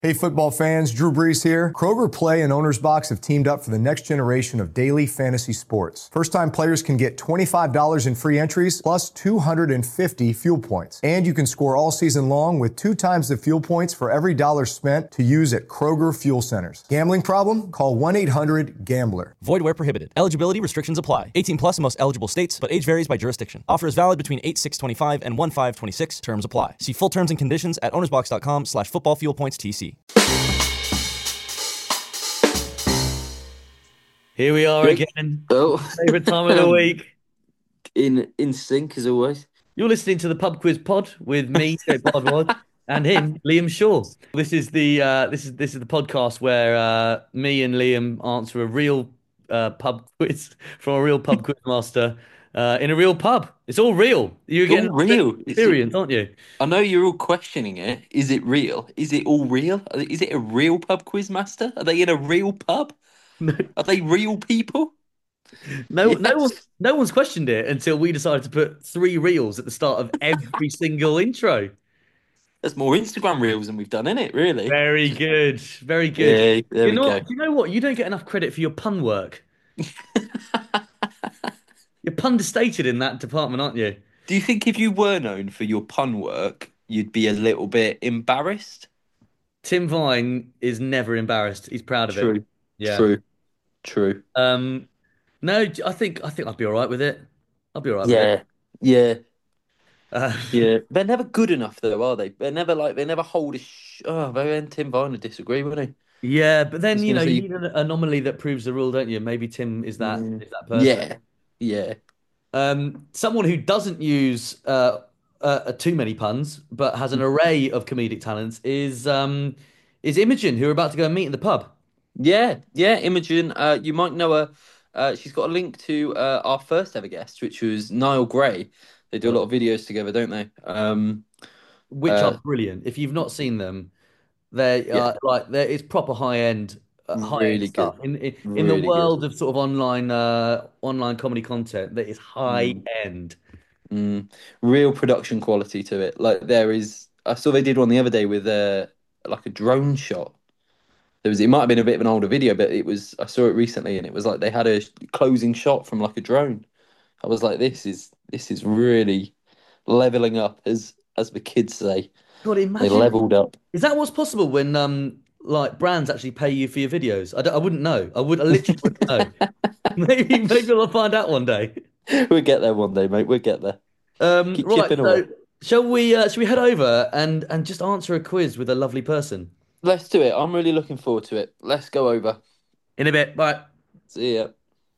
Hey football fans, Drew Brees here. Kroger Play and Owner's Box have teamed up for the next generation of daily fantasy sports. First-time players can get $25 in free entries plus 250 fuel points. And you can score all season long with 2 times the fuel points for every dollar spent to use at Kroger Fuel Centers. Gambling problem? Call 1-800-GAMBLER. Void where prohibited. Eligibility restrictions apply. 18 plus in most eligible states, but age varies by jurisdiction. Offer is valid between 8/6/25 and 1/5/26. Terms apply. See full terms and conditions at ownersbox.com/footballfuelpointstc. Here we are again. Favorite time of the week. In sync as always. You're listening to the Pub Quiz Pod with me, Jake Bardwell, and him, Liam Shaw. This is the podcast where me and Liam answer a real pub quiz from a real pub quiz master in a real pub. It's all real. You're getting all real experience, aren't you? I know you're all questioning it. Is it real? Is it all real? Is it a real pub quiz master? Are they in a real pub? No. Are they real people? No one's questioned it until we decided to put 3 reels at the start of every single intro. There's more Instagram reels than we've done, innit? Really? Very good. Very good. Yeah, there we go. Do you know what? You don't get enough credit for your pun work. You're pun-stated in that department, aren't you? Do you think if you were known for your pun work, you'd be a little bit embarrassed? Tim Vine is never embarrassed. He's proud of it. Yeah. True. No, I think I'd be all right with it. I'll be all right with it. Yeah. Yeah. They're never good enough, though, are they? They never hold a. Then Tim Vine would disagree, wouldn't he? Yeah, but then you need an anomaly that proves the rule, don't you? Maybe Tim is that person. Yeah. Someone who doesn't use too many puns, but has an array of comedic talents is Imogen, who we're about to go and meet in the pub. Yeah, Imogen. You might know her. She's got a link to our first ever guest, which was Niall Gray. They do a lot of videos together, don't they? Which are brilliant. If you've not seen them, it's proper high end stuff. In the world of sort of online comedy content, that is high end. Real production quality to it. Like I saw they did one the other day with like a drone shot. It might have been a bit of an older video, but I saw it recently, and it was like they had a closing shot from like a drone. I was like, this is really leveling up, as the kids say. God, imagine they leveled up. Is that what's possible when like brands actually pay you for your videos? I wouldn't know. I literally wouldn't know. maybe we'll find out one day. We'll get there one day, mate. We'll get there. Keep chipping away. Shall we head over and just answer a quiz with a lovely person? Let's do it. I'm really looking forward to it. Let's go over. In a bit. Bye. See ya.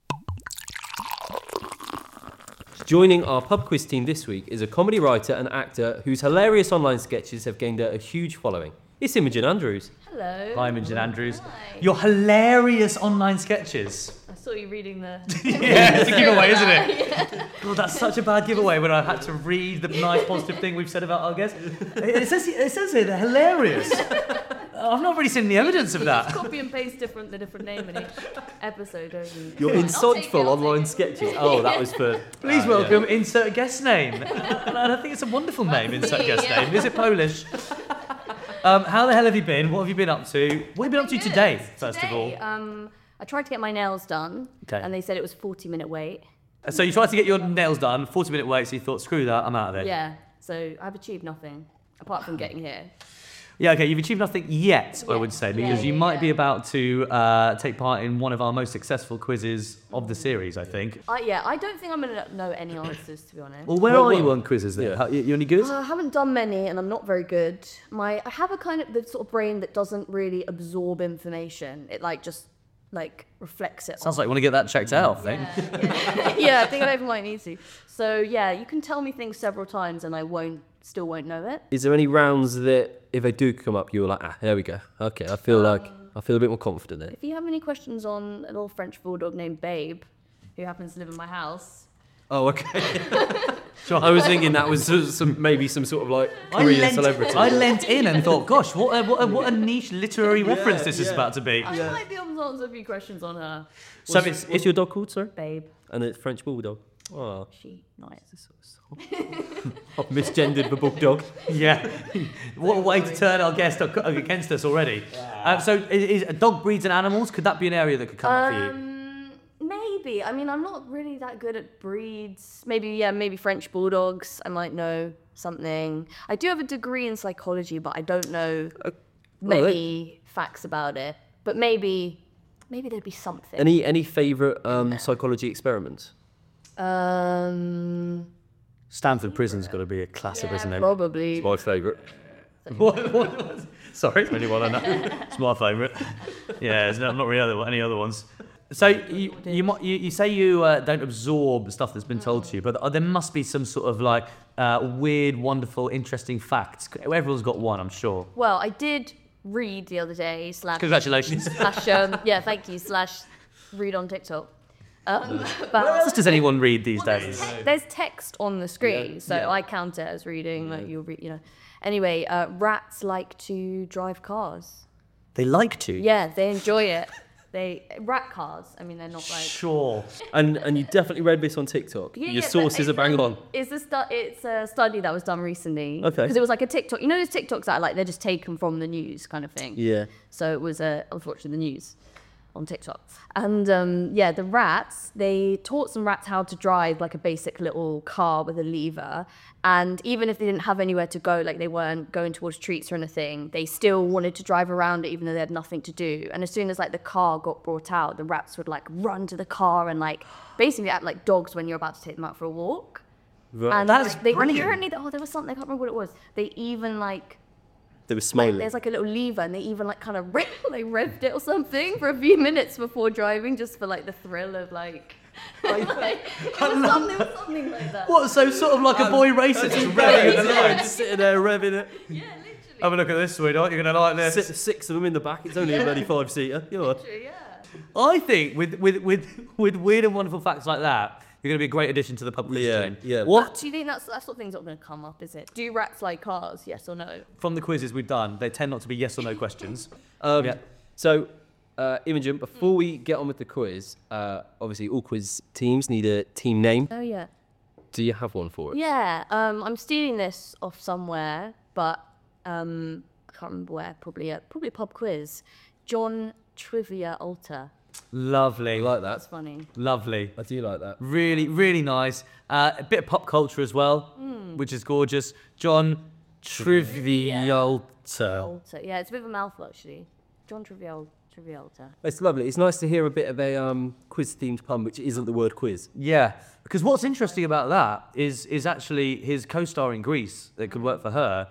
Joining our pub quiz team this week is a comedy writer and actor whose hilarious online sketches have gained a huge following. It's Imogen Andrews. Hello. Hi, Imogen Andrews. Hi. Your hilarious online sketches. I saw you reading the... Yeah, it's a giveaway, isn't it? Yeah. God, that's such a bad giveaway when I had to read the nice positive thing we've said about our guests. It says here they're hilarious. I've not really seen any evidence of that. Just copy and paste the different name in each episode. Your insightful online sketches. Oh, that was for... Please welcome Insert Guest Name. And I think it's a wonderful name, Insert Guest Name. Is it Polish? How the hell have you been? What have you been up to? What have you been up to today, first of all? I tried to get my nails done, and they said it was a 40-minute wait. So you tried to get your nails done, 40-minute wait, so you thought, screw that, I'm out of there. Yeah, so I've achieved nothing, apart from getting here. Yeah, okay, you've achieved nothing yet, I would say, because you might be about to take part in one of our most successful quizzes of the series, I think. I don't think I'm going to know any answers, to be honest. Well, where are you on quizzes then? Yeah. You any good? I haven't done many, and I'm not very good. I have a kind of the sort of brain that doesn't really absorb information. It reflects it. Sounds like you want to get that checked out, I think. Yeah, I think I even might need to. So yeah, you can tell me things several times and I still won't know it. Is there any rounds that if they do come up, you're like, there we go. Okay, I feel a bit more confident there. If you have any questions on a little French bulldog named Babe, who happens to live in my house. Oh, okay. Sure. I was thinking that was maybe some sort of like Korean celebrity. I leant in and thought, gosh, what a niche literary reference this is about to be. I might be able to answer a few questions on her. So it's your dog called, sorry? Babe. And it's French bulldog. Oh, She, not it. I've misgendered the bulldog. Yeah. What a way to turn our guest against us already. So is dog breeds and animals, could that be an area that could come up for you? Maybe. I mean, I'm not really that good at breeds. Maybe French bulldogs. I might know something. I do have a degree in psychology, but I don't know many facts about it. But maybe there'd be something. Any favourite psychology experiments? Stanford Prison's got to be a classic, isn't it? Probably. My favourite. What? Sorry, it's only one I know. It's my favourite. Yeah, there's not really any other ones. So you say you don't absorb stuff that's been told to you, but there must be some sort of like weird, wonderful, interesting facts. Everyone's got one, I'm sure. Well, I did read the other day. Congratulations. Thank you. Read on TikTok. What else does anyone read these days? There's text on the screen, so I count it as reading. Like you'll read, Anyway, rats like to drive cars. They like to. Yeah, they enjoy it. Rat cars. I mean, they're not like. Sure. And you definitely read this on TikTok. Your sources are bang on. It's a study that was done recently. Okay. Because it was like a TikTok. You know those TikToks that are like they're just taken from the news kind of thing. Yeah. So it was unfortunately the news on TikTok. And the rats, they taught some rats how to drive like a basic little car with a lever. And even if they didn't have anywhere to go, like they weren't going towards treats or anything, they still wanted to drive around it even though they had nothing to do. And as soon as like the car got brought out, the rats would like run to the car and like basically act like dogs when you're about to take them out for a walk. Right. And That's brilliant. there was something, I can't remember what it was. They even like, They were smiling. there's like a little lever and they even like kind of revved it or something for a few minutes before driving just for like the thrill of like it was something like that. What? So sort of like a boy racer, just revving at the line. Sitting there revving it. Yeah, literally. Have a look at this, sweetheart. You're gonna like this. Six of them in the back. It's only a bloody 5-seater. You know. Yeah. I think with weird and wonderful facts like that, you're going to be a great addition to the pub quiz team. Yeah. What? Do you think that sort of thing's not going to come up, is it? Do rats like cars, yes or no? From the quizzes we've done, they tend not to be yes or no questions. So, Imogen, before we get on with the quiz, obviously all quiz teams need a team name. Oh, yeah. Do you have one for it? Yeah, I'm stealing this off somewhere, but I can't remember where. Probably a pub quiz. John Trivia Alter. Lovely. I like that. That's funny. Lovely. I do like that. Really, really nice. A bit of pop culture as well, which is gorgeous. John Trivialta. Alter. Yeah, it's a bit of a mouthful actually. John Trivialta. It's lovely. It's nice to hear a bit of a quiz-themed pun, which isn't the word quiz. Yeah, because what's interesting about that is actually his co-star in Grease that could work for her,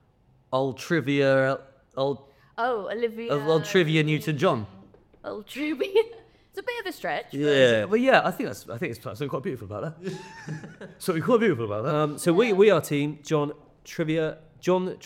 Olivia Newton-John. Trivia. It's a bit of a stretch. Yeah. Well, yeah, I think it's something quite beautiful about that. Something quite beautiful about that. So we are team John Trivialta. John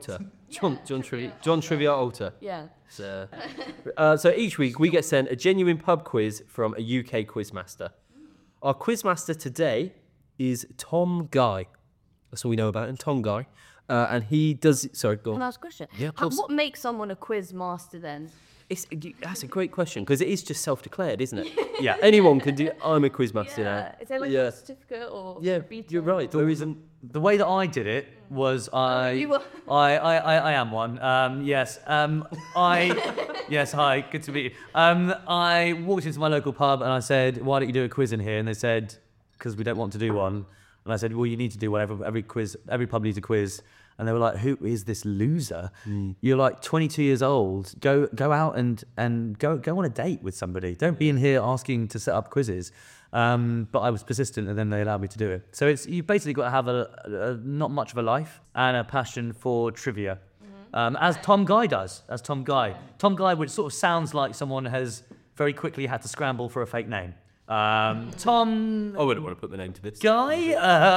Trivialta. Yeah. So each week we get sent a genuine pub quiz from a UK quizmaster. Our quizmaster today is Tom Guy. That's all we know about him, Tom Guy. And he does. Sorry, go on. Can I ask a question? Yeah, of course. What makes someone a quiz master then? That's a great question because it is just self-declared, isn't it? Yeah. Anyone can do. I'm a quizmaster now. Is there like a certificate or? Yeah, you're right. There isn't. The way that I did it was I am one. Yes. Yes. Hi. Good to meet you. I walked into my local pub and I said, "Why don't you do a quiz in here?" And they said, "Because we don't want to do one." And I said, "Well, you need to do one. Every pub needs a quiz." And they were like, "Who is this loser? You're like 22 years old. Go out and go on a date with somebody. Don't be in here asking to set up quizzes." But I was persistent, and then they allowed me to do it. So you basically got to have a not much of a life and a passion for trivia, as Tom Guy does. Tom Guy, which sort of sounds like someone has very quickly had to scramble for a fake name. Tom. I wouldn't want to put the name to this. Guy.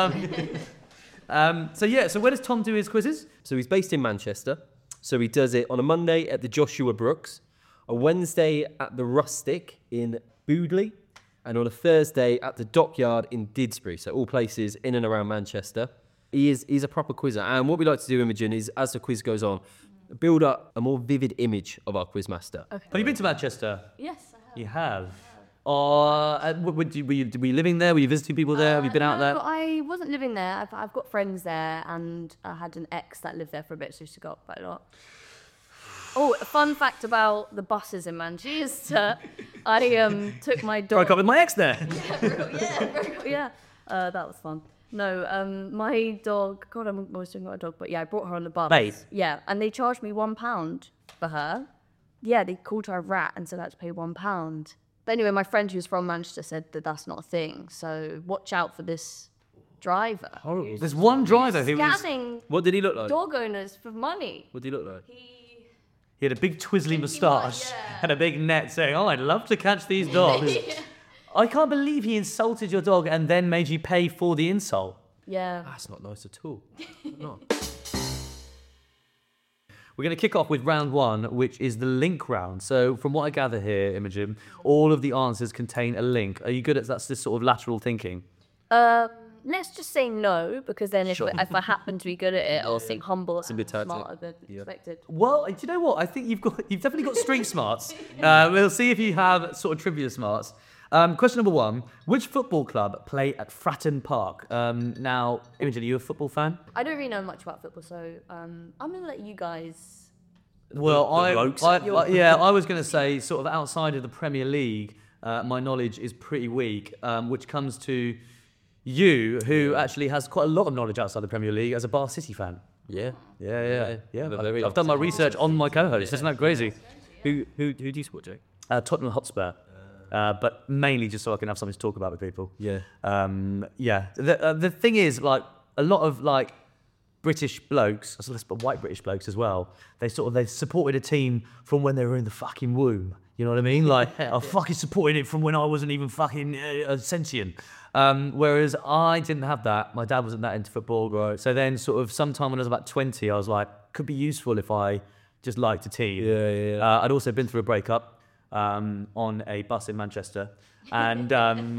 So where does Tom do his quizzes? So he's based in Manchester. So he does it on a Monday at the Joshua Brooks, a Wednesday at the Rustic in Boodley, and on a Thursday at the Dockyard in Didsbury. So all places in and around Manchester. He's a proper quizzer. And what we like to do, Imogen, is as the quiz goes on, build up a more vivid image of our quizmaster. Okay. Have you been to Manchester? Yes, I have. You have. Were you living there? Were you visiting people there? Have you been out No, there? I wasn't living there. I've got friends there, and I had an ex that lived there for a bit, so she got quite a lot. Oh, a fun fact about the buses in Manchester. I took my dog. Broke up with my ex there. Yeah, that was fun. No, my dog. God, I'm always talking about a dog, but yeah, I brought her on the bus. Babe. Yeah, and they charged me £1 for her. Yeah, they called her a rat and said I had to pay £1. But anyway, my friend who's from Manchester said that that's not a thing. So watch out for this driver. Horrible. There's one driver who was. Scamming What did he look like? dog owners for money. What did he look like? He had a big twizzly moustache and a big net saying, "Oh, I'd love to catch these dogs." I can't believe he insulted your dog and then made you pay for the insult. Yeah. That's not nice at all. Not. We're going to kick off with round one, which is the link round. So from what I gather here, Imogen, all of the answers contain a link. Are you good at that's this sort of lateral thinking? Let's just say no, because then if I happen to be good at it, I'll seem humble and good tactic. smarter than expected. Well, do you know what? I think you've definitely got street smarts. We'll see if you have sort of trivia smarts. Question number one: which football club play at Fratton Park? Now, Imogen, are you a football fan? I don't really know much about football, so I'm gonna let you guys. Well, blokes. I was going to say, sort of outside of the Premier League, my knowledge is pretty weak, which comes to you, who actually has quite a lot of knowledge outside the Premier League as a Bath City fan. Yeah. I've done my research on my co-host. Isn't that crazy? Who do you support, Jake? Tottenham Hotspur. But mainly just so I can have something to talk about with people. Yeah. The thing is, like, a lot of like British blokes, but white British blokes as well, they supported a team from when they were in the fucking womb. You know what I mean? Like, I fucking supported it from when I wasn't even fucking sentient. Whereas I didn't have that. My dad wasn't that into football. Right. So then sort of sometime when I was about 20, I was like, could be useful if I just liked a team. Yeah. I'd also been through a breakup on a bus in Manchester. And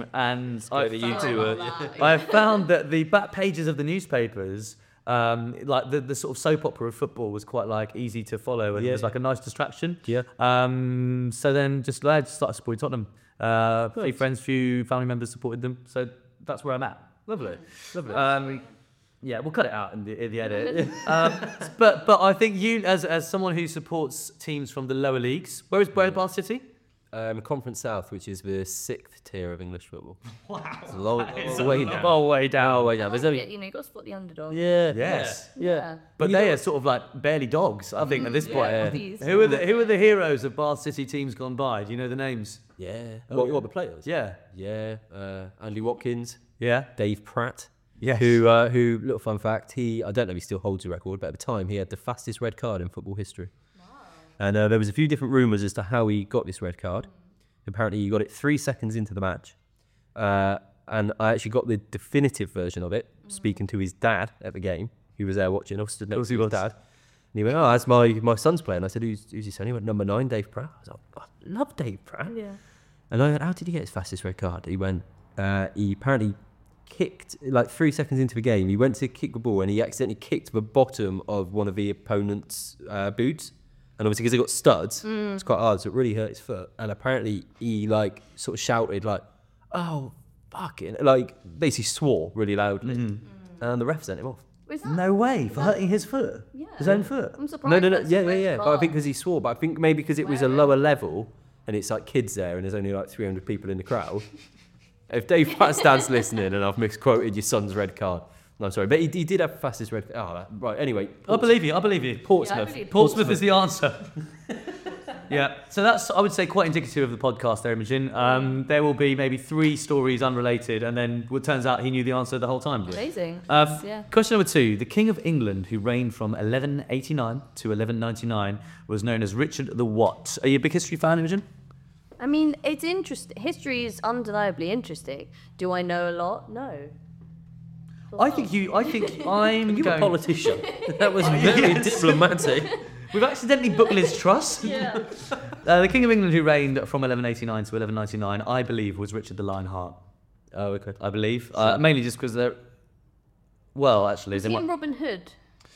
I found that the back pages of the newspapers, like the sort of soap opera of football, was quite like easy to follow, and it was like a nice distraction. Yeah. So then just started supporting Tottenham. Few friends, few family members supported them. So that's where I'm at. Lovely. Yeah, we'll cut it out in the edit. But I think you, as someone who supports teams from the lower leagues, where is Bath City? Conference South, which is the 6th tier of English football. Wow. It's way down. Way down. Way down. There's only... You got to support the underdog. Yeah. Yes. Yeah. But they are sort of like barely dogs, I think, at this point. puppies. Who are the heroes of Bath City teams gone by? Do you know the names? Yeah. What the players? Yeah. Yeah. Andy Watkins. Yeah. Dave Pratt. Yes. Who, little fun fact, I don't know if he still holds the record, but at the time he had the fastest red card in football history. Wow. And there was a few different rumours as to how he got this red card. Apparently he got it 3 seconds into the match. And I actually got the definitive version of it, speaking to his dad at the game, who was there watching. I stood next to his dad. And he went, "Oh, that's my son's playing." I said, who's his son? He went, "Number 9, Dave Pratt." I was like, "I love Dave Pratt." Yeah. And I went, "How did he get his fastest red card?" He went, he apparently kicked, like 3 seconds into the game, he went to kick the ball and he accidentally kicked the bottom of one of the opponent's boots. And obviously because he got studs, it's quite hard, so it really hurt his foot. And apparently he like sort of shouted like, "Oh, fucking," like basically swore really loudly. And the ref sent him off. No way, for hurting his foot? Yeah. His own foot? I'm surprised. No, that's yeah. a red But I think card. because he swore, but I think maybe because it was a lower level and it's like kids there and there's only like 300 people in the crowd. If Dave Pratt's listening and I've misquoted your son's red card, no, I'm sorry, but he did have the fastest red card. Oh, right, anyway. I believe you. Portsmouth. Yeah, I believe Portsmouth is the answer. Yeah, so that's, I would say, quite indicative of the podcast there, Imogen. There will be maybe 3 stories unrelated, and then it turns out he knew the answer the whole time. Amazing. Yeah. Question number 2. The King of England, who reigned from 1189 to 1199, was known as Richard the What? Are you a big history fan, Imogen? I mean, it's interesting. History is undeniably interesting. Do I know a lot? No. I think I'm You're a politician. That was very diplomatic. We've accidentally booked Liz Truss. Yeah. The King of England who reigned from 1189 to 1199, I believe, was Richard the Lionheart. Oh, okay. I believe. Mainly just because they're... Well, actually... Was he in Robin Hood?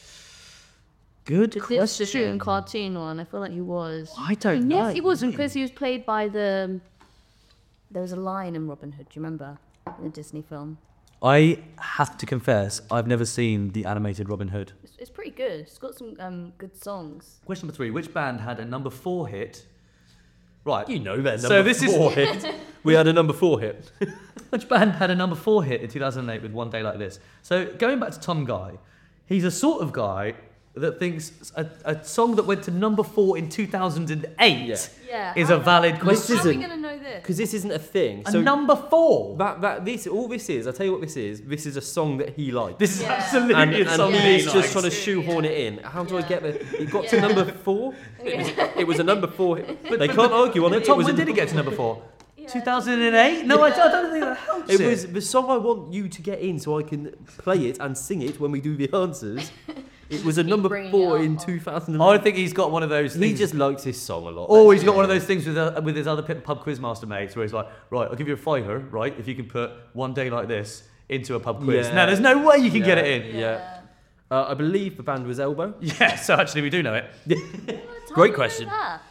Good This question. shooting cartoon one. I feel like he was. I don't know. Yes, he wasn't, because he was played by the There was a lion in Robin Hood. Do you remember in the Disney film? I have to confess, I've never seen the animated Robin Hood. It's pretty good. It's got some good songs. Question number 3: which band had a number 4 hit? Right. You know their So number this is- 4 hit. We had a number 4 hit. Which band had a number 4 hit in 2008 with One Day Like This? So going back to Tom Guy, he's a sort of guy that thinks a song that went to number 4 in 2008 Yeah. is a valid How question. are we going to know this? Because this isn't a thing. A number 4? All this is, I'll tell you what this is. This is a song that he liked. This is Yeah. absolutely and a song that he's he just likes. trying to shoehorn it in. How do I get there? It got to number 4. It was a number 4 hit. They can't argue on it. Tom, it was when a- did it get to number 4? 2008? No, I don't think that helps It was the song I want you to get in so I can play it and sing it when we do the answers. It was a number bringing 4 it in up. 2008. I think he's got one of those things. He just likes his song a lot. Oh, he's got one of those things with his other pub quizmaster mates where he's like, right, I'll give you a fiver, right, if you can put One Day Like This into a pub quiz. Yeah. Now, there's no way you can get it in. Yeah. I believe the band was Elbow. Yeah, so actually we do know it. Great question.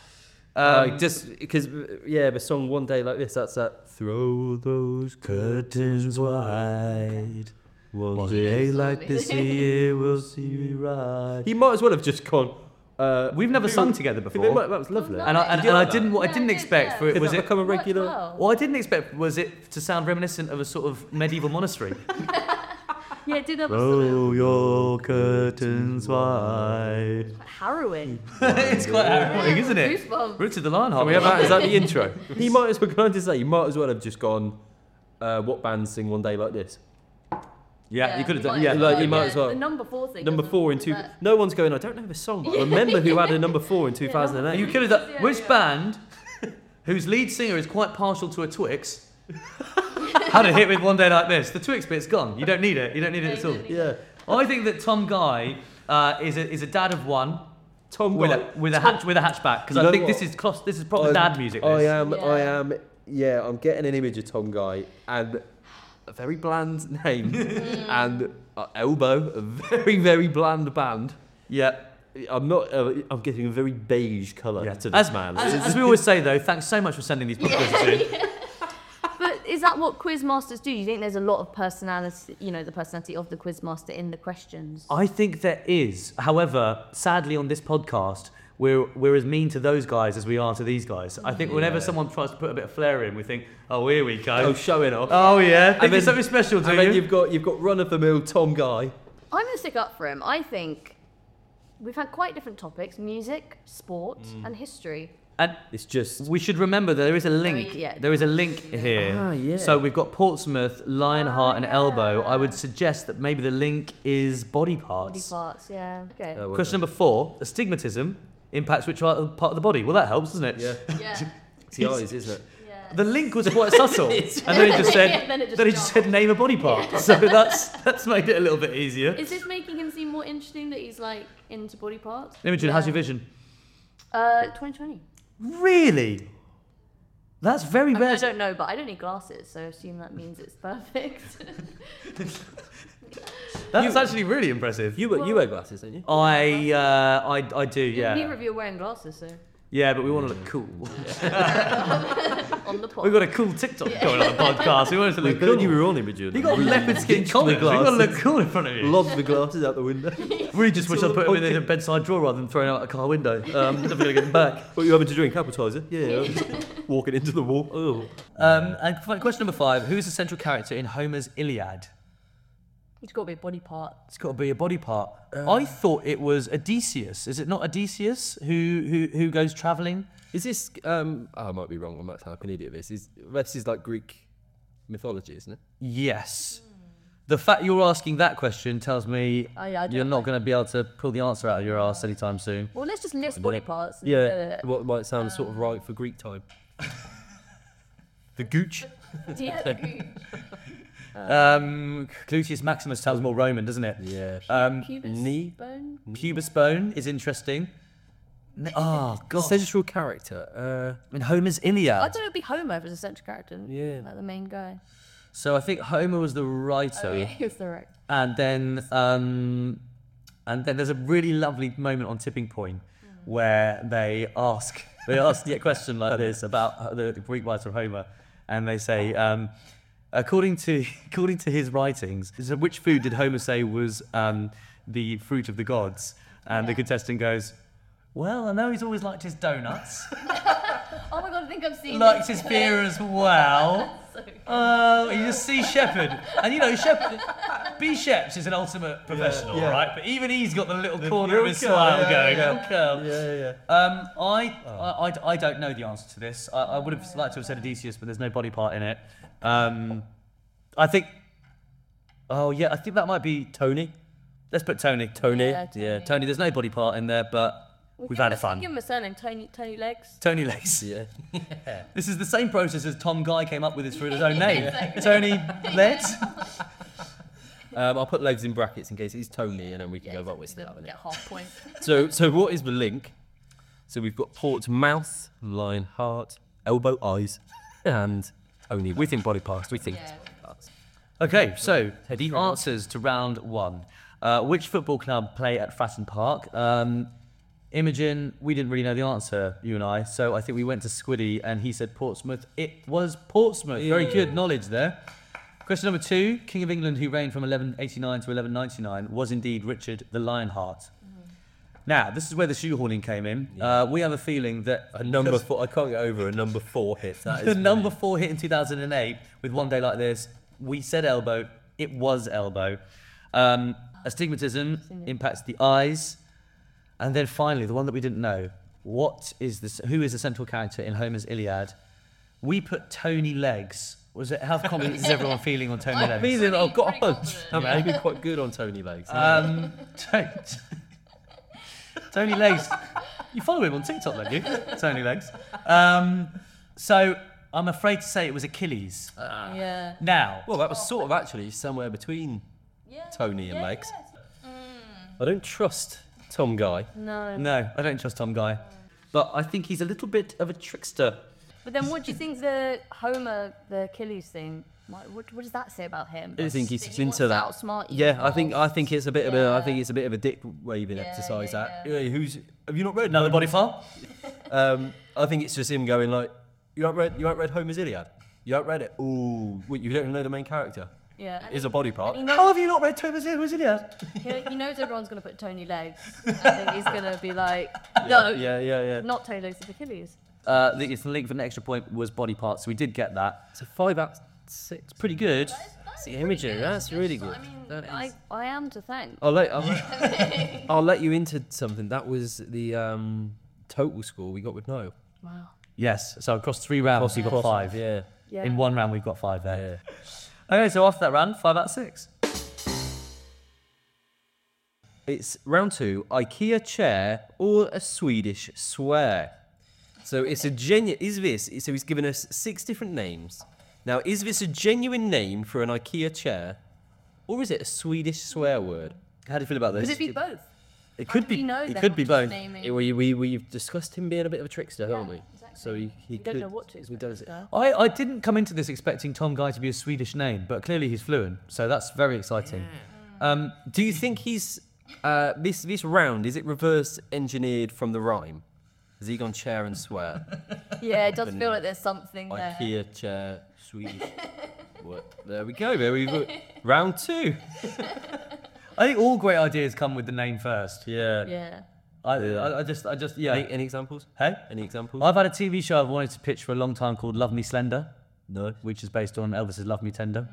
Just because, the song One Day Like This, that's that. Throw those curtains wide. One day like this year we'll see you right. He might as well have just gone. We've never sung together before. That was lovely. And I didn't. What I didn't expect for it Could was that it. become a regular? What I didn't expect was it to sound reminiscent of a sort of medieval monastery. Yeah, it did have a sort of Throw your curtains wide. harrowing. It's quite harrowing, isn't it? Goosebumps. Richard the Lionheart. Can we have that? Is that the intro? He might as well. Can I just say, he might as well have just gone. What bands sing One Day Like This? Yeah, you could have done. might Yeah, as like, well, you might as well. The number 4 thing. Number doesn't 4 in do 2. that. No one's going. I don't know the song, but I remember who had a number 4 in 2008. you could have done. Which band, whose lead singer is quite partial to a Twix, had a hit with One Day Like This? The Twix bit's gone. You don't need it. You don't need it at all. Yeah. I think that Tom Guy is a dad of one Tom with Guy. a hatchback because You I know think what? this is proper dad music. I this. am. Yeah, I'm getting an image of Tom Guy and a very bland name and Elbow, a very very bland band. Yeah. I'm not. I'm getting a very beige colour to this man. As we always say though, thanks so much for sending these quizzes in. But is that what quizmasters do? You think there's a lot of personality, the personality of the quizmaster in the questions? I think there is. However, sadly on this podcast, we're as mean to those guys as we are to these guys. I think whenever someone tries to put a bit of flair in, we think, oh, here we go. Oh, showing off. Oh yeah, think And it's then- something special, do And then you? you've got run of the mill Tom Guy. I'm going to stick up for him. I think we've had quite different topics: music, sport, and history. And It's just. we should remember there is a link. yeah. There is a link here. Ah, yeah. So we've got Portsmouth, Lionheart, and Elbow. I would suggest that maybe the link is body parts. Body parts, yeah. Okay. Question number 4: astigmatism impacts which part of the body? Well, that helps, doesn't it? Yeah. Yeah. It's the eyes, isn't it? The link was quite subtle, and then he just said, Yeah, then it just then he just said name a body part. So that's made it a little bit easier. Is this making him seem more interesting that he's like into body parts? Imogen, how's your vision? 2020. Really? That's very I mean, rare. I don't know, but I don't need glasses, so I assume that means it's perfect. That's actually really impressive. You wear glasses, don't you? I do, Neither yeah. of you are wearing glasses, so Yeah, but we want to look cool. on the pod. We've got a cool TikTok going on the podcast. We want it to look cool. You were on Imogen. You got leopard skin collars. We've got to look cool in front of you. Lob the glasses out the window. Really just wish I put them in a bedside drawer rather than throwing out a car window. Never going to get them back. What are you having to drink? Appetizer? Yeah. Walking into the wall. Oh. And question number 5: who is the central character in Homer's Iliad? It's got to be a body part. It's got to be a body part. I thought it was Odysseus. Is it not Odysseus who goes travelling? Is this? I might be wrong. I might sound like an idiot. This is like Greek mythology, isn't it? Yes. The fact you're asking that question tells me I don't you're not know. going to be able to pull the answer out of your ass anytime soon. Well, let's just list body parts. Yeah. What might sound sort of right for Greek time. The gooch. Yeah, the gooch. Gluteus maximus sounds more Roman, doesn't it? Yeah. Pubis knee. bone. Pubis bone is interesting. Oh, God. Central character. In Homer's I Iliad. thought it would be Homer as a central character. Yeah. Like the main guy. So I think Homer was the writer. Oh, yeah, he was the right. And then there's a really lovely moment on Tipping Point where they ask the question like this about the Greek writer Homer, and they say, according to his writings, so which food did Homer say was the fruit of the gods? And the contestant goes, well, I know he's always liked his donuts. Oh my god, I think I've seen Likes this. his beer as well. You just see Shepherd, and you know Shepherd. B. Sheps is an ultimate professional, right? But even he's got the little corner of his smile going. I don't know the answer to this. I would have liked to have said Odysseus, but there's no body part in it. I think. Oh yeah, I think that might be Tony. Let's put Tony. Tony. Tony. There's no body part in there, but we've had fun. Give him a surname, Tony Legs. Tony Legs. Yeah. This is the same process as Tom Guy came up with his own name. Tony Legs. I'll put legs in brackets in case it's Tony, and then we can go up with that. Get half point. So what is the link? So we've got Portsmouth, Lion Heart, Elbow Eyes, and only within body parts. We think. Okay, so Teddy answers to round one. Which football club play at Fratton Park? Imogen, we didn't really know the answer, you and I, so I think we went to Squiddy and he said Portsmouth. It was Portsmouth. Very good knowledge there. Question number 2. King of England, who reigned from 1189 to 1199, was indeed Richard the Lionheart. Now, this is where the shoehorning came in. We have a feeling that A number 4. I can't get over a number 4 hit. That is the number 4 hit in 2008 with One Day Like This. We said elbow. It was elbow. Astigmatism impacts the eyes. And then finally, the one that we didn't know. Who is the central character in Homer's Iliad? We put Tony Legs. How confident is everyone feeling on Tony Legs? I've got a hunch. I'm maybe quite good on Tony Legs. Tony Legs. You follow him on TikTok, don't you? Tony Legs. So I'm afraid to say it was Achilles. Yeah. Now. Well, that was sort of actually somewhere between Tony and Legs. I don't trust Tom Guy. No, I don't trust Tom Guy. But I think he's a little bit of a trickster. But then what do you think the Homer, the Achilles thing, what does that say about him? I think he's That he into wants to that. outsmart you Yeah, as well? I think it's a bit of a dick waving exercise. yeah. Have you not read Another body file? I think it's just him going like, you haven't read Homer's Iliad? You haven't read it? Ooh, what, you don't know the main character? Yeah. Is a body part. How have you not read Homer's Iliad? He knows everyone's going to put Tony Legs. I think he's going to be like, no, Yeah. not Tony Legs, it's Achilles. The link for an extra point was body parts, so we did get that. So 5 out of 6, pretty good. That's the imagery, that's really good. I mean, That is- I am to thank. I'll let you into something. That was the total score we got with Niall. Wow. Yes, so across 3 rounds, you got 5. Yeah. In 1 round, we've got 5 there. Okay, so after that round, 5 out of 6. It's round 2, IKEA chair or a Swedish swear. So it's a genuine. So he's given us 6 different names. Now, is this a genuine name for an IKEA chair, or is it a Swedish swear word? How do you feel about this? Could it be both? It could be. We know It they're could not be just both. naming- We've discussed him being a bit of a trickster, haven't we? exactly. So he We could. don't know what to we don't- expect. I didn't come into this expecting Tom Guy to be a Swedish name, but clearly he's fluent, so that's very exciting. Do you think he's this round? Is it reverse engineered from the rhyme? Has he gone chair and swear? Yeah, it does feel like there's something there. IKEA chair, Swedish. There we go. Round 2. I think all great ideas come with the name first. Yeah. Yeah. I just Any examples? Hey? Any examples? I've had a TV show I've wanted to pitch for a long time called Love Me Slender, No. which is based on Elvis's Love Me Tender.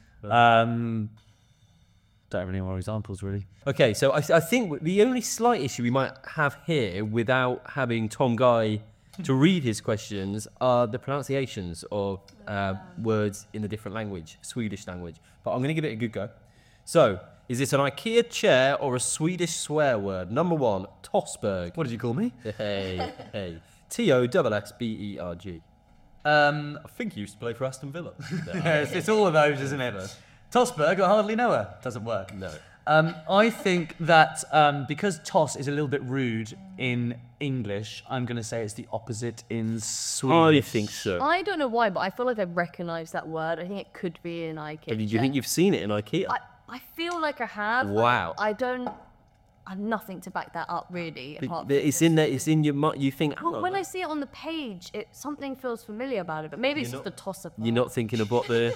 Don't have any more examples, really. Okay, so I think the only slight issue we might have here, without having Tom Guy to read his questions, are the pronunciations of words in the different language, Swedish language. But I'm going to give it a good go. So, is it an IKEA chair or a Swedish swear word? Number 1, Tossberg. What did you call me? Hey. TOSSBERG. I think he used to play for Aston Villa. It's all of those, isn't it? Tossberg, I hardly know her. Doesn't work. No. I think that because toss is a little bit rude in English, I'm going to say it's the opposite in Swedish. I think so. I don't know why, but I feel like I recognise that word. I think it could be an IKEA. Do you think you've seen it in IKEA? I feel like I have. Wow. I don't. I have nothing to back that up really. Apart But from it's in there. It's in your mind. You think. Well, when I see it on the page, something feels familiar about it, but maybe it's just the tosser part. You're not thinking of what the.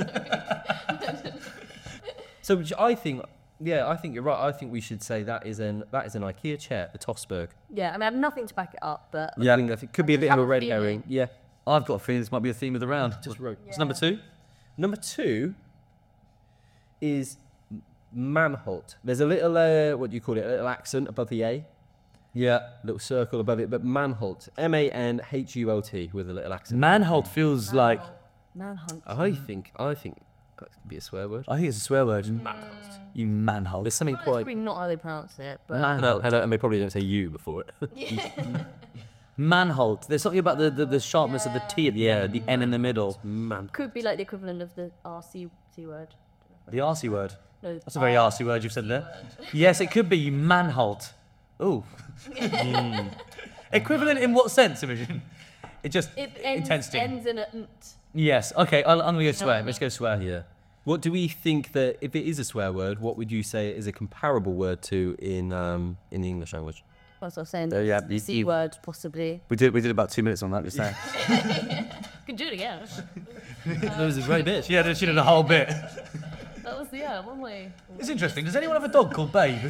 So I think, I think you're right. I think we should say that is an IKEA chair, the Tosberg. Yeah, I mean, I have nothing to back it up, but I think that it could be a bit of a red herring. Yeah. I've got a feeling this might be a theme of the round. Just wrote. What's number 2? Number 2 is Manholt. There's a little, what do you call it? A little accent above the A. Yeah. Little circle above it, but Manholt. Manhult with a little accent. Manholt feels like. Manhunt. I think that could be a swear word. I think it's a swear word. You manhole. There's something That's quite. probably not how they pronounce it, but And they probably don't say you before it. Manholt. There's something about the sharpness of the T at the end, the N in the middle. Man. could be like the equivalent of the RC word. The arsey word. No, That's a very arsey word you've said there. Yes, it could be you manholt. Ooh. Equivalent in what sense, Imogen? It just intensity. ends in a nt. Yes. Okay. I'm gonna go swear. Let's go swear. Yeah. What do we think that if it is a swear word, what would you say is a comparable word to in the English language? What was I saying? Yeah, C word, possibly. We did about 2 minutes on that just now. Could do it again. That was a great bit. She did a whole bit. That was one way. It's interesting. Does anyone have a dog called Babe?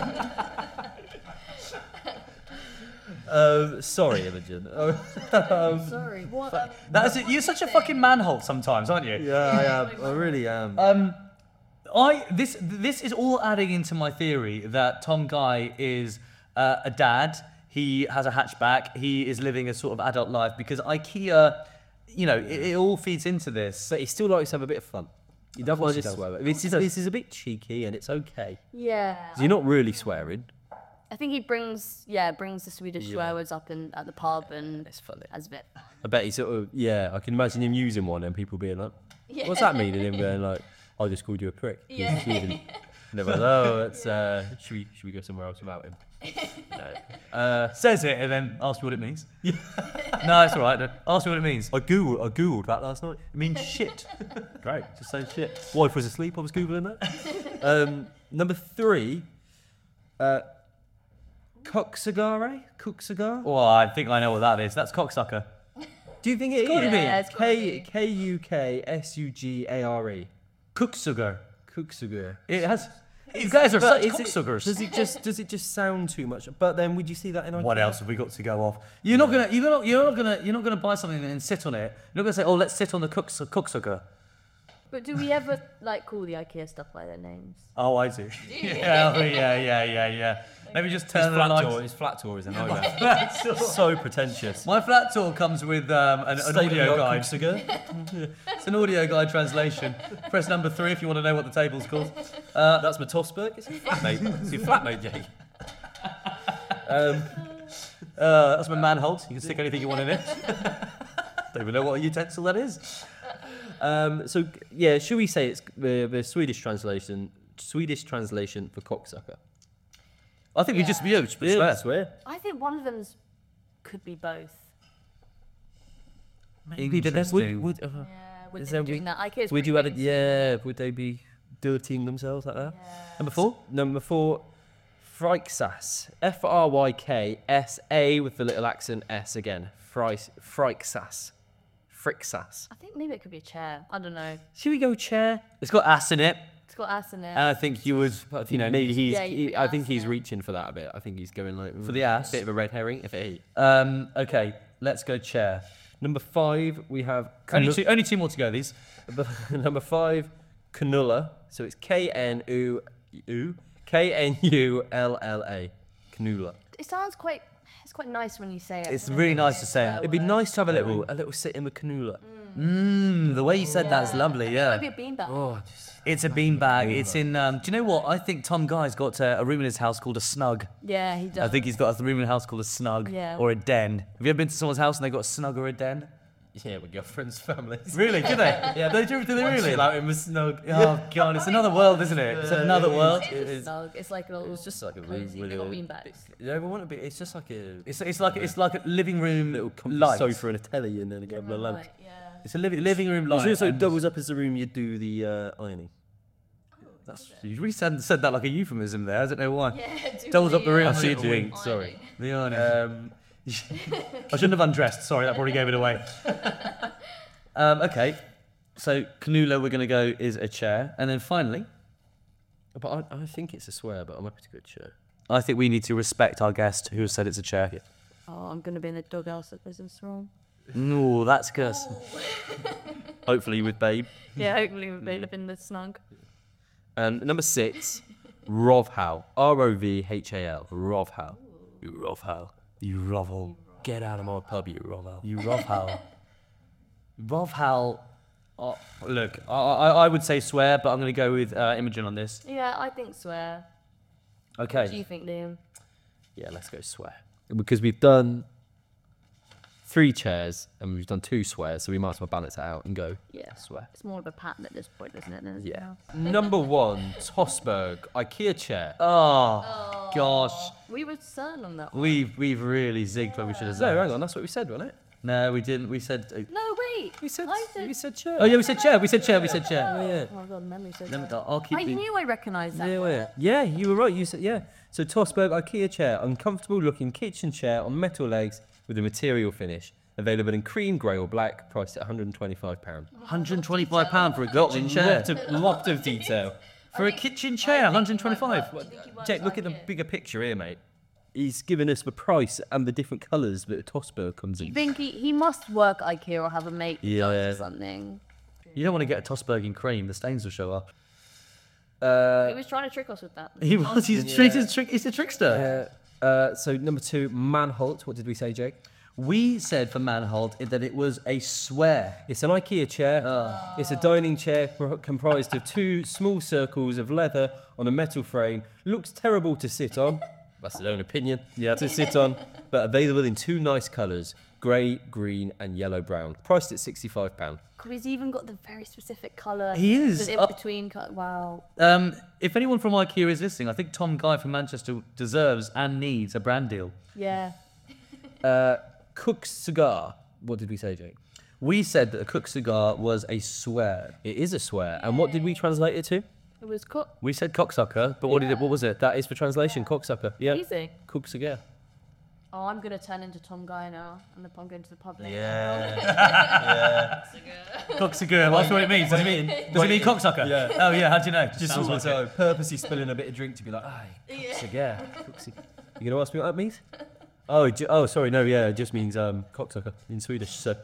Sorry, Imogen. Sorry. What? That's it. You're such a fucking manhole sometimes, aren't you? Yeah, I am. I really am. This is all adding into my theory that Tom Guy is a dad. He has a hatchback. He is living a sort of adult life because IKEA, it all feeds into this. But he still likes to have a bit of fun. He doesn't want to just swear. This is a bit cheeky and it's okay. Yeah. 'Cause you're not really swearing. I think he brings the Swedish swear words up at the pub and It's funny. as a bit. I bet he sort of, I can imagine him using one and people being like, what's that mean? And him going like, I just called you a prick. Yeah. And everyone's like, should we go somewhere else without him? No. Says it and then asks me what it means. No, it's all right. Then. Ask me what it means. I googled that last night. It means shit. Great, just say shit. Wife was asleep, I was googling that. Number 3, Cooksagar? Well, I think I know what that is. That's cocksucker. Do you think it gotta is? be. Yeah, it's gotta be. Kuksugare. Cooksugar. Cooksugar. It has. You guys are But such is it- cocksuckers. Does it just sound too much? But then would you see that in IKEA? What else have we got to go off? You're not gonna buy something and sit on it. You're not gonna say, "Oh, let's sit on the cooksucker." But do we ever like call the IKEA stuff by their names? Oh, I do. Yeah. Let me just turn the lights. His flat tour is a nightmare. So pretentious. My flat tour comes with an audio guide. Cooksugar. It's an audio guide translation. Press number 3 if you want to know what the table's called. That's my Tosberg. It's your flatmate. It's your flatmate, Jake. That's my manholt. You can stick anything you want in it. Don't even know what a utensil that is. Should we say it's the Swedish translation for cocksucker? I think we just Swear. I think one of them could be both. Maybe Would Yeah, Is with there them doing that. IKEA's would pretty you add it? big, so- Yeah. Would they be dirtying themselves like that? Number 4, Fryksas. Fryksa with the little accent S again. Fryksas. Friksas. I think maybe it could be a chair. I don't know. Should we go chair? It's got ass in it. It's got ass in it. And I think you would, Maybe he's. Yeah, you could I think ask he's him. reaching for that a bit. I think he's going like For the ass? Bit of a red herring. If it. Okay, let's go chair. Number 5, we have Only two more to go, these. Number 5, Knulla. So it's Knulla. Knulla. It sounds quite. It's quite nice when you say it. It's really nice to say it. It'd be nice to have a little sit in with Knulla. The way you said that's lovely, yeah. Maybe a beanbag. Oh, It's a beanbag. It's in, do you know what? I think Tom Guy's got a room in his house called a snug. Yeah, he does. I think he's got a room in his house called a snug Yeah. or a den. Have you ever been to someone's house and they got a snug or a den? yeah, with girlfriends, families. Really? Do they? Yeah, Do they really? Chill out in the snug. Oh, God, it's another world, isn't it? It's another world. It's snug. It's like a little. It's just like a room cozy. with They a got beanbags. Yeah, we want to be. It's just like a It's like a living room little comfy light. sofa and a telly, and then a couple of lamps. Right, yeah. It's a living room light. It also and- doubles up as the room you do the ironing. You really said that like a euphemism there. I don't know why. Yeah, Doubles up the real. I see what you mean. Sorry. I shouldn't have undressed. Sorry, that probably gave it away. Okay, so Canula we're going to go is a chair. And then finally, But I think it's a swear, but I'm happy to go chair. I think we need to respect our guest who has said it's a chair. Oh, I'm gonna be in the doghouse at Business Wrong. No, that's good. Hopefully with Babe. Yeah, hopefully we'll be living the snug. And number 6, Rovhal. Rovhal. Rovhal. You Rovhal. You Rovhal. Get out of my pub, you Rovhal. You Rovhal. Rovhal. Oh, look, I would say swear, but I'm going to go with Imogen on this. Yeah, I think swear. Okay. What do you think, Liam? Yeah, let's go swear. Because we've done 3 chairs and we've done 2 swears, so we might as well balance it out and go swear. It's more of a pattern at this point, isn't it? Yeah. Number 1, Tosberg IKEA chair. Oh, gosh. We were certain on that one. We've really zigged where we should have No, said. hang on, that's what we said, wasn't it? No, we didn't. We said. No, wait. We said chair. Oh yeah, we said chair. We said chair. Oh, yeah. Oh my god, memory said Let me- that. I'll keep. I knew I recognised that. Yeah, you were right. You said, yeah. So Tosberg IKEA chair, uncomfortable looking kitchen chair on metal legs with a material finish. Available in cream, grey or black, priced at £125. £125 for a kitchen chair. Lot of detail. For a kitchen chair, 125. Jake, look at the bigger picture here, mate. He's given us the price and the different colours that Tosberg comes I in. think he must work IKEA or have a mate Yeah. or something. You don't want to get a Tosberg in cream. The stains will show up. He was trying to trick us with that. He was. He's a trickster. So number 2, Manholt. What did we say, Jake? We said for Manholt that it was a swear. It's an IKEA chair. It's a dining chair comprised of 2 small circles of leather on a metal frame. Looks terrible to sit on. That's his own opinion. Yeah. To sit on, but available in 2 nice colours: grey, green, and yellow brown. Priced at £65. He's even got the very specific colour. He is. The in-between wow. If anyone from IKEA is listening, I think Tom Guy from Manchester deserves and needs a brand deal. Yeah. Cook's cigar. What did we say, Jake? We said that a Cook cigar was a swear. It is a swear. And what did we translate it to? It was cooked. We said cocksucker, but what was it? That is for translation, cocksucker. Yeah. Easy. Cook's cigar. Oh, I'm going to turn into Tom Guy now. And I'm going to the pub later. Yeah. Cocksucker. What's what it means? Does it mean cocksucker? Yeah. Oh yeah. How do you know? Just Sounds also like it. purposely spilling a bit of drink to be like, aye, cook's cigar. You going to ask me what that means? Oh, sorry, no, yeah, it just means cocksucker in Swedish. So,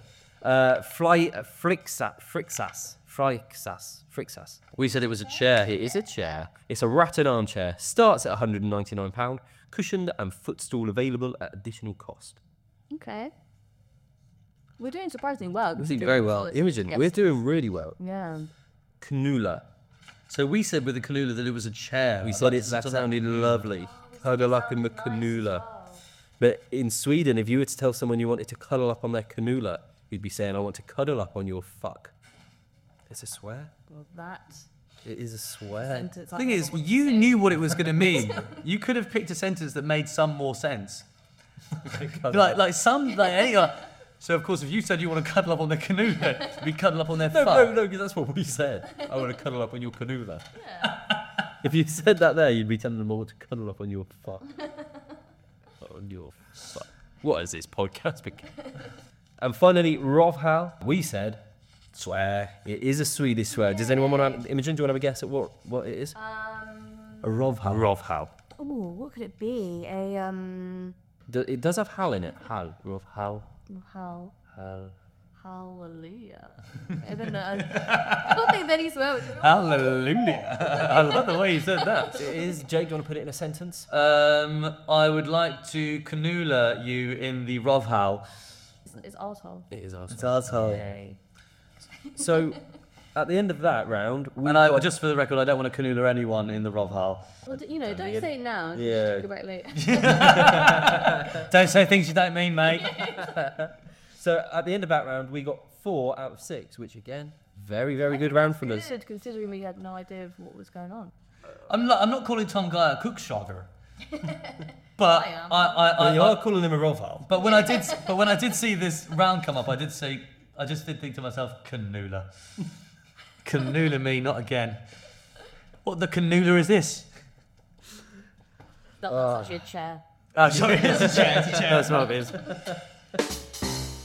Frixas. We said it was a chair. It is a chair. It's a rattan armchair. Starts at £199. Cushioned and footstool available at additional cost. Okay. We're doing surprisingly well. We're doing very well. Imogen, Yes. we're doing really well. Yeah. Canula. So we said with the Canula that it was a chair. We said that sounded lovely. Cuddle up in the Canula. But in Sweden, if you were to tell someone you wanted to cuddle up on their Canula, you'd be saying, I want to cuddle up on your fuck. It's a swear. Well, that It is a swear. sentence. The thing is, you knew what it was going to mean. You could have picked a sentence that made some more sense. So of course, if you said you want to cuddle up on their Canula, we cuddle up on their fuck. No, because that's what we said. I want to cuddle up on your Canula. Yeah. If you said that there, you'd be telling them all to cuddle up on your fuck. On your fuck. What is this podcast become? And finally, Rovhal. We said swear. It is a Swedish swear. Does anyone want to, Imogen, do you want to have a guess at what it is? A Rovhal. Rovhal. Oh, what could it be? It does have hal in it. Hal. Rovhal. Hal. Hal. Hallelujah. I don't know. I don't think that he's well. Hallelujah. I love the way you said that. It is. Jake, do you want to put it in a sentence? I would like to Canula you in the Rovhal. It's arsehole. It is awesome. It's arsehole. So, at the end of that round, And just for the record, I don't want to Canula anyone in the Rovhal. Well, don't say it now. Yeah. Go back later. Don't say things you don't mean, mate. So at the end of that round, we got 4 out of 6, which again, very, very good round from us. Good, considering we had no idea of what was going on. I'm not calling Tom Guy a cooksucker, but I am. I You are calling him a Rovhal. But when I did see this round come up, I just did think to myself, Canula. Canula me, not again. What the canoodler is this? That's actually a chair. Oh, sorry, it's a chair. That's not what it is.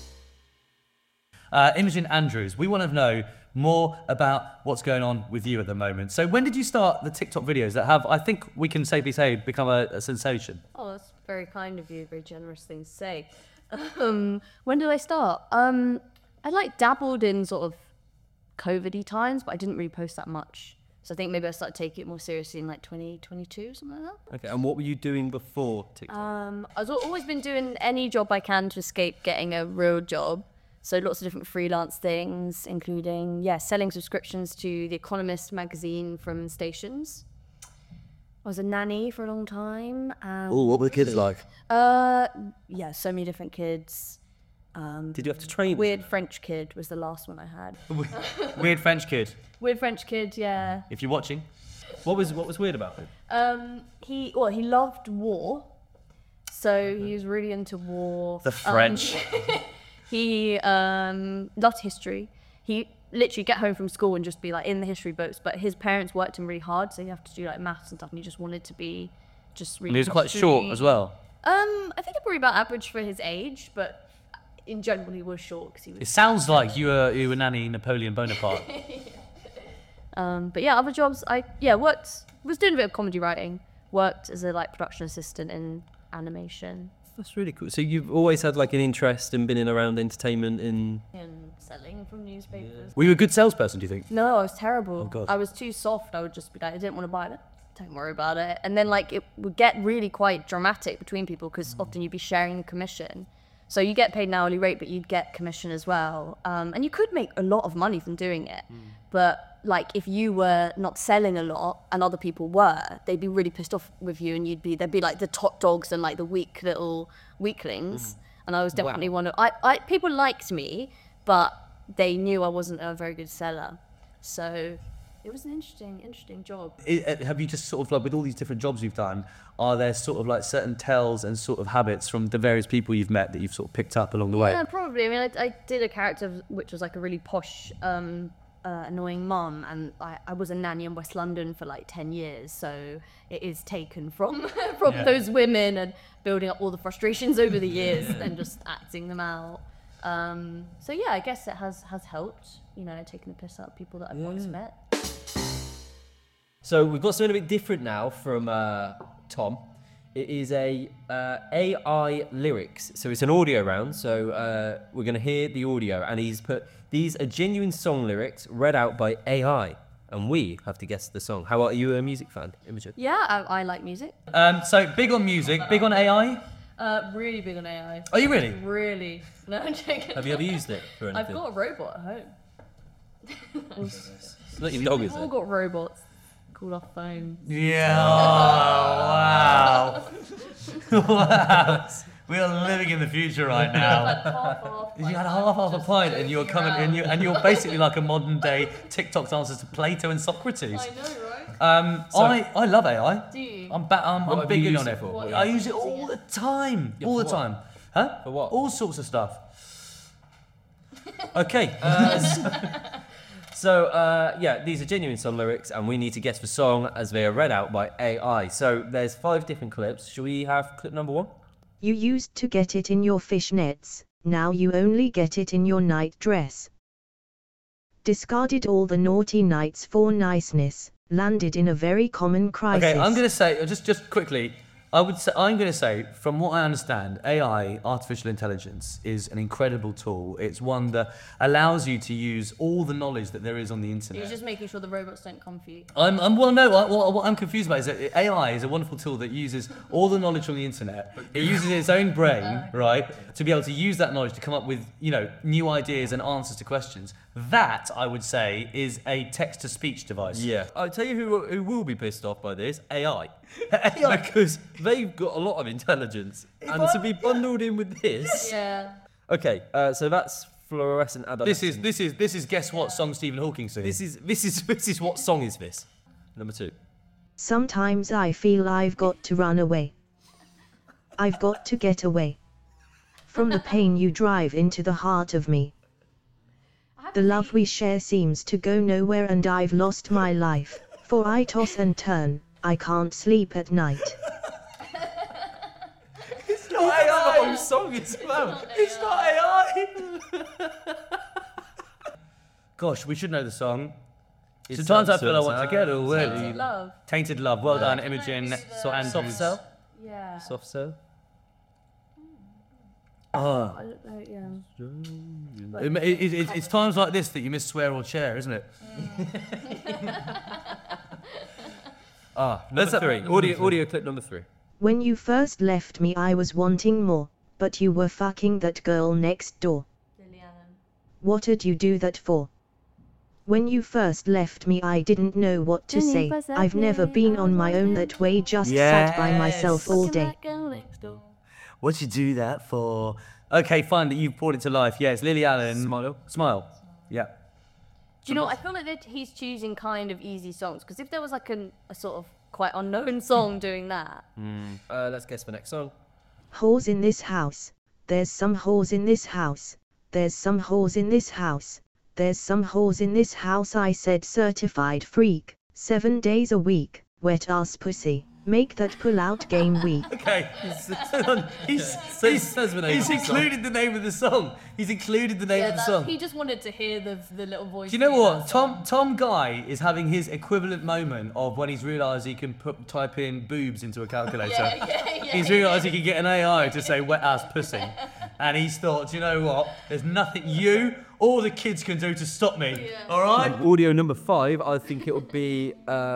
Imogen Andrews, we want to know more about what's going on with you at the moment. So when did you start the TikTok videos that have, I think we can safely say, become a sensation? Oh, that's very kind of you. Very generous thing to say. When did I start? I dabbled in sort of COVID-y times, but I didn't really post that much. So I think maybe I started taking it more seriously in like 2022, something like that. Okay, and what were you doing before TikTok? I've always been doing any job I can to escape getting a real job. So lots of different freelance things, including, selling subscriptions to The Economist magazine from stations. I was a nanny for a long time. What were the kids like? So many different kids. Did you have to train? Weird French kid was the last one I had. Weird French kid. Weird French kid, yeah. If you're watching. What was weird about him? He loved war. So he was really into war. The French. He loved history. He literally get home from school and just be like in the history books, but his parents worked him really hard, so you have to do like maths and stuff, and he just wanted to be just really. And he was quite short as well. I think probably about average for his age, but in general he was short because he was. It sounds like you were nanny Napoleon Bonaparte. But yeah, other jobs was doing a bit of comedy writing, worked as a production assistant in animation. That's really cool. So you've always had like an interest and been in around entertainment And selling from newspapers. Were you a good salesperson, do you think? No, I was terrible. Oh, God. I was too soft. I would just be like, I didn't want to buy it. Don't worry about it. And then it would get really quite dramatic between people because often you'd be sharing the commission. So you get paid an hourly rate, but you'd get commission as well. And you could make a lot of money from doing it. But if you were not selling a lot and other people were, they'd be really pissed off with you, and they'd be like the top dogs and the weak little weaklings. And I was definitely one of people liked me, but they knew I wasn't a very good seller. So it was an interesting job. Have you just sort of with all these different jobs you've done, are there sort of certain tells and sort of habits from the various people you've met that you've sort of picked up along the way? Yeah, probably. I mean, I did a character which was a really posh, annoying mum, and I was a nanny in West London for 10 years, so it is taken from those women and building up all the frustrations over the years and just acting them out. So yeah, I guess it has helped, taking the piss out of people that I've once met. So we've got something a bit different now from Tom. It is a AI lyrics. So it's an audio round. So we're going to hear the audio, and he's put, these are genuine song lyrics read out by AI, and we have to guess the song. How are you a music fan, Imogen? Yeah, I like music. So big on music, big on AI? Really big on AI. Are you really? Really. No, I'm joking. Have you ever used it for anything? I've got a robot at home. It's not your dog, We've is all it? got robots called our phones. Yeah. Oh, wow. Wow. We are living in the future right now. You had half a pint, and you're coming, and you're basically like a modern day TikTok's answers to Plato and Socrates. I know, right? I love AI. Do you? I'm have you big used on it it. for? I use it all the time. All the time. Huh? For what? All sorts of stuff. Okay. These are genuine song lyrics, and we need to guess the song as they are read out by AI. So there's 5 different clips. Shall we have clip number 1? You used to get it in your fishnets, now you only get it in your night dress. Discarded all the naughty nights for niceness, landed in a very common crisis. Okay, I'm going to say, just quickly, I'm going to say, from what I understand, AI, artificial intelligence, is an incredible tool. It's one that allows you to use all the knowledge that there is on the internet. You're just making sure the robots don't come for you. What I'm confused about is that AI is a wonderful tool that uses all the knowledge from the internet. It uses its own brain, right, to be able to use that knowledge to come up with, new ideas and answers to questions. That, I would say, is a text-to-speech device. Yeah. I'll tell you who will be pissed off by this. AI. Because they've got a lot of intelligence. And to be bundled in with this... Yeah. Okay, so that's Fluorescent Adolescent. This is guess what song Stephen Hawking sings. This is what song is this? Number 2. Sometimes I feel I've got to run away. I've got to get away from the pain you drive into the heart of me. The love we share seems to go nowhere, and I've lost my life For I toss and turn, I can't sleep at night. It's not AI. The whole song as well. It's not AI. Gosh, we should know the song. Sometimes I feel I want to get away. Tainted Love. Tainted Love. Well done, Imogen. Soft Cell. Yeah. Soft Cell. Oh. I don't know, yeah. It's times like this that you miss Swear or Chair, isn't it? That's three. Audio clip number 3. When you first left me I was wanting more, but you were fucking that girl next door. Lily Allen. What did you do that for? When you first left me I didn't know what to say. I've never been on my own that way, just sat by myself all day. What'd you do that for? Okay, fine, that you've brought it to life. Yes, Lily Allen. Smile. Yeah. Do you know, I feel like that he's choosing kind of easy songs, because if there was like a sort of quite unknown song doing that. Let's guess the next song. Whores in this house. There's some whores in this house. There's some whores in this house. There's some whores in this house. I said certified freak. 7 days a week. Wet ass pussy. Make that pull-out game weak. Okay, he's included the name of the song. He's included the name of the song. He just wanted to hear the little voice. Do you know what? Tom Guy is having his equivalent moment of when he's realised he can type in boobs into a calculator. He's realised he can get an AI to say wet ass pussy. And he's thought, do you know what? There's nothing you or the kids can do to stop me. All right? Audio number 5, I think it would be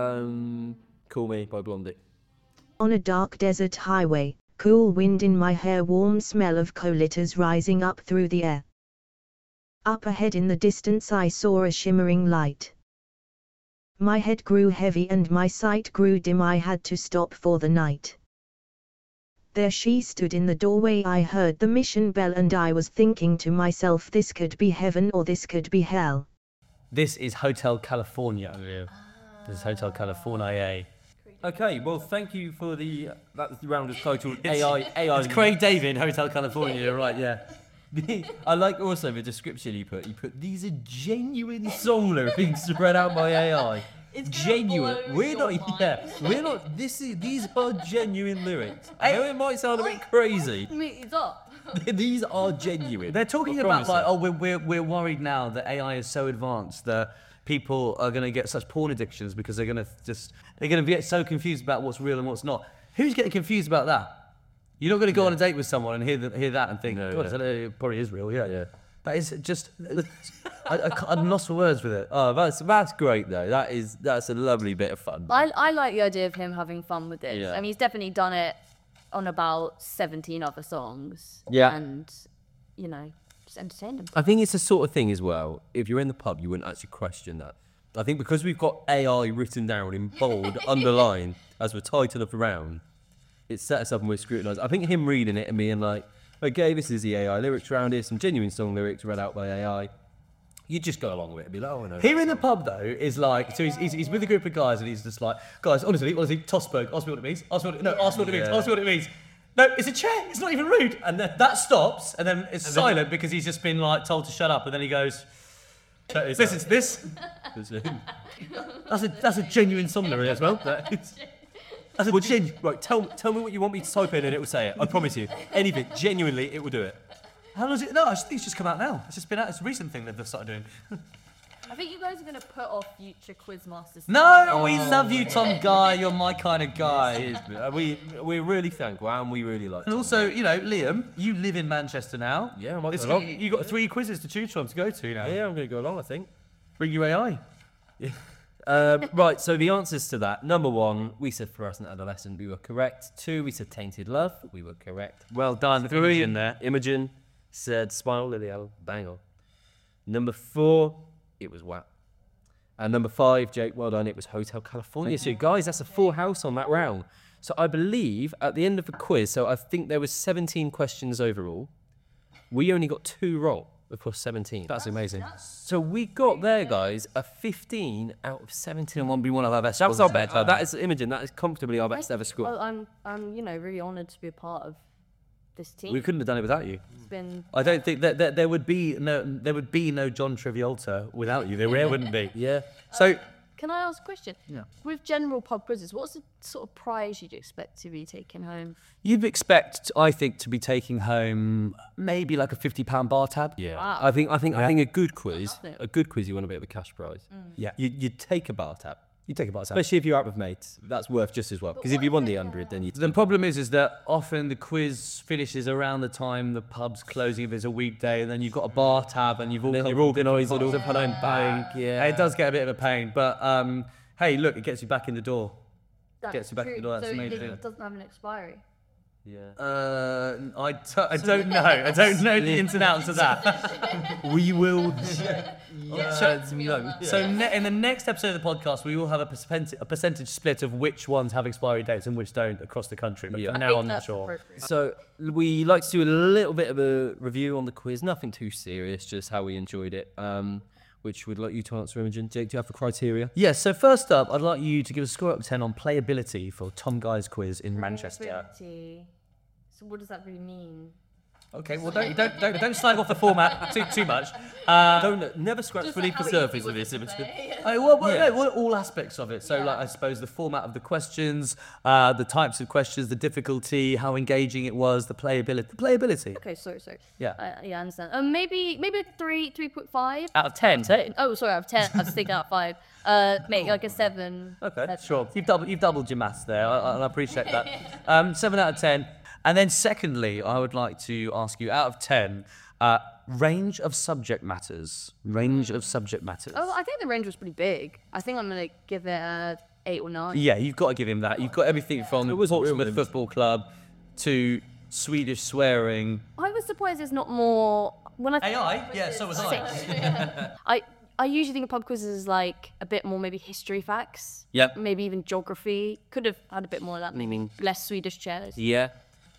Call Me by Blondie. On a dark desert highway, cool wind in my hair, warm smell of colitas rising up through the air. Up ahead in the distance I saw a shimmering light. My head grew heavy and my sight grew dim. I had to stop for the night. There she stood in the doorway. I heard the mission bell and I was thinking to myself, this could be heaven or this could be hell. This is Hotel California. This is Hotel California. Okay, well, thank you for that round is titled AI. It's Craig David, Hotel California. You're right, yeah. I like also the description you put. You put, these are genuine song lyrics read out by AI. It's genuine. We're not. These are genuine lyrics. I know it might sound a bit crazy. It's up. These are genuine. They're talking about like, oh, we're worried now that AI is so advanced that people are going to get such porn addictions because they're going to get so confused about what's real and what's not. Who's getting confused about that? You're not going to go on a date with someone and hear that and think, God, it probably is real. Yeah. That is just, I'm lost for words with it. Oh, that's great though. That's a lovely bit of fun. I like the idea of him having fun with this. Yeah. I mean, he's definitely done it on about 17 other songs. Yeah. And, just entertain them. I think it's the sort of thing as well, if you're in the pub, you wouldn't actually question that. I think because we've got AI written down in bold, underlined, as we're title of the round, it set us up and we're scrutinised. I think him reading it and being like, okay, this is the AI lyrics around here, some genuine song lyrics read out by AI. You just go along with it and be like, oh, I know. Here in the pub, though, is like, so he's with a group of guys and he's just like, guys, honestly, Tossberg, ask me what it means. Ask me what it means. No, it's a chair. It's not even rude. And then that stops, and then it's silent because he's just been like told to shut up. And then he goes, "Listen to this." That's a genuine song lyric as well. That's a genuine. Right, tell me what you want me to type in, and it will say it. I promise you. Anything, genuinely, it will do it. How long is it? No, I think it's just come out now. It's just been out. It's a recent thing that they've started doing. I think you guys are going to put off future Quizmasters. No, we love you, Tom Guy. You're my kind of guy. We're really thankful and we really like it. And also, Liam, you live in Manchester now. Yeah, I might go along. You got 3 quizzes to choose from to go to now. Yeah, I'm going to go along, I think. Bring your AI. Yeah. Right, so the answers to that. Number 1, we said Fluorescent Adolescent. We were correct. 2, we said Tainted Love. We were correct. Well done. 3, in there. Imogen said Smile, Lily Allen. Bang on. Number 4, it was WAP. And number 5, Jake, well done, it was Hotel California. So guys, that's a full house on that round. So I believe at the end of the quiz, so I think there was 17 questions overall. We only got 2 wrong across 17. That's amazing. So we got there, guys, a 15 out of 17 and be one of our best. That was our best. That is, Imogen, that is comfortably our best ever score. Well, I'm really honoured to be a part of this team. We couldn't have done it without you. It's been. I don't think that there would be no John Travolta without you. There wouldn't be. Yeah. So, Can I ask a question? Yeah. With general pub quizzes, what's the sort of prize you'd expect to be taking home? You'd expect, I think, to be taking home maybe like a £50 bar tab. Yeah, Wow. I think a good quiz, you want a bit of a cash prize. Yeah. You'd take a bar tab, You take a bar tab. especially if you're out with mates. That's worth just as well. Because if you won the 100, then you. The problem is that often the quiz finishes around the time the pub's closing if it's a weekday, and then you've got a bar tab and you've all organised it all. to put on bank. Yeah. It does get a bit of a pain, but hey, look, it gets you back in the door. That's Gets you back in the door, that's so amazing. it doesn't have an expiry. Yeah. I don't know. I don't know the ins and outs of that. We will. So in the next episode of the podcast, we will have a percentage split of which ones have expiry dates and which don't across the country. But for now, I'm not sure. So we like to do a little bit of a review on the quiz. Nothing too serious, just how we enjoyed it. Which we'd like you to answer, Imogen. Jake, do you have the criteria? Yes, so first up, I'd like you to give a score out of 10 on playability for Tom Guy's quiz in Manchester. Playability. So what does that really mean? Okay, well, don't slag off the format too much. Never scratch beneath the surface of this, Imogen. Well, all aspects of it. So, like, I suppose the format of the questions, the types of questions, the difficulty, how engaging it was, the playability. Okay, sorry. Yeah. I understand. Maybe a 3.5 Out of 10. Oh, sorry, out of 10. I was thinking out of 5. Maybe like a 7. Okay, sure. You've doubled your maths there. I appreciate that. 7 out of 10. And then secondly, I would like to ask you, out of 10, range of subject matters. Oh, I think the range was pretty big. I think I'm going to give it a 8 or 9. Yeah, you've got to give him that. You've got everything from Portsmouth Football Club to Swedish swearing. I was surprised there's not more... When I AI? Yeah, so was I. I usually think of pub quizzes as like a bit more maybe history facts. Yep. Maybe even geography. Could have had a bit more of that. Maybe less Swedish chairs. Yeah.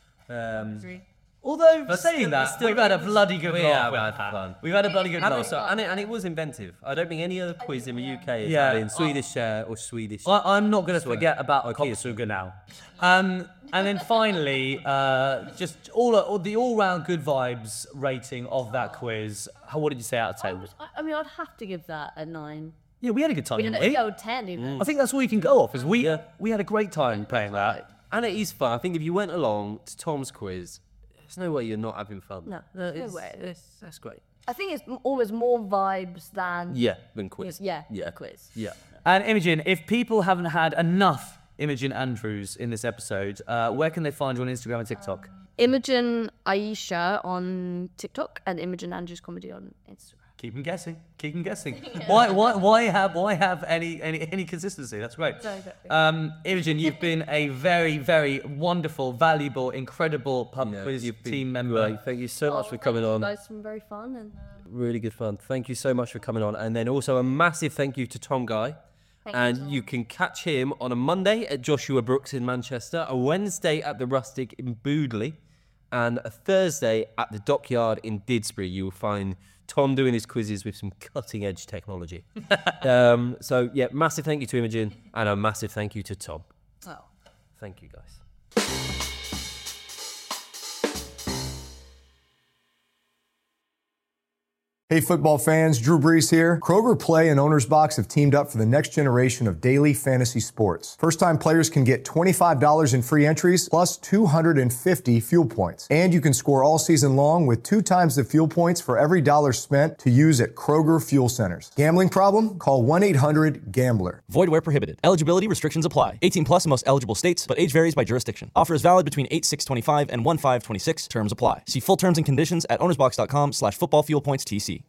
Although, saying that, we've had a bloody good laugh. We've had a bloody good laugh. And it was inventive. I don't think any other quiz in the UK is in Swedish or Swedish. I'm not going to forget about Kopsuga now. And then finally, just the all-round good vibes rating of that quiz. What did you say out of 10? I mean, I'd have to give that a 9. Yeah, we had a good time. We didn't go 10 even. I think that's all you can go off. Is we had a great time playing that. And it is fun. I think if you went along to Tom's quiz, there's no way you're not having fun. No way. That's great. I think it's always more vibes than... Than quiz. Yeah, quiz. Yeah. And Imogen, if people haven't had enough Imogen Andrews in this episode, where can they find you on Instagram and TikTok? Imogen Aisha on TikTok and Imogen Andrews Comedy on Instagram. Keep them guessing. Why have any consistency? That's great. Imogen, you've been a very, very wonderful, valuable, incredible pub quiz team member. Great. Thank you so much for coming on. You guys have been very fun and Really good fun. Thank you so much for coming on. And then also a massive thank you to Tom Guy. You can catch him on a Monday at Joshua Brooks in Manchester, a Wednesday at the Rustic in Boodley, and a Thursday at the Dockyard in Didsbury. You will find Tom doing his quizzes with some cutting-edge technology. Massive thank you to Imogen, and a massive thank you to Tom. Oh. Thank you, guys. Hey football fans, Drew Brees here. Kroger Play and Owner's Box have teamed up for the next generation of daily fantasy sports. First-time players can get $25 in free entries plus 250 fuel points. And you can score all season long with 2 times the fuel points for every dollar spent to use at Kroger fuel centers. Gambling problem? Call 1-800-GAMBLER. Void where prohibited. Eligibility restrictions apply. 18 plus in most eligible states, but age varies by jurisdiction. Offer is valid between 8/6/25 and 1/5/26. Terms apply. See full terms and conditions at ownersbox.com/footballfuelpointstc.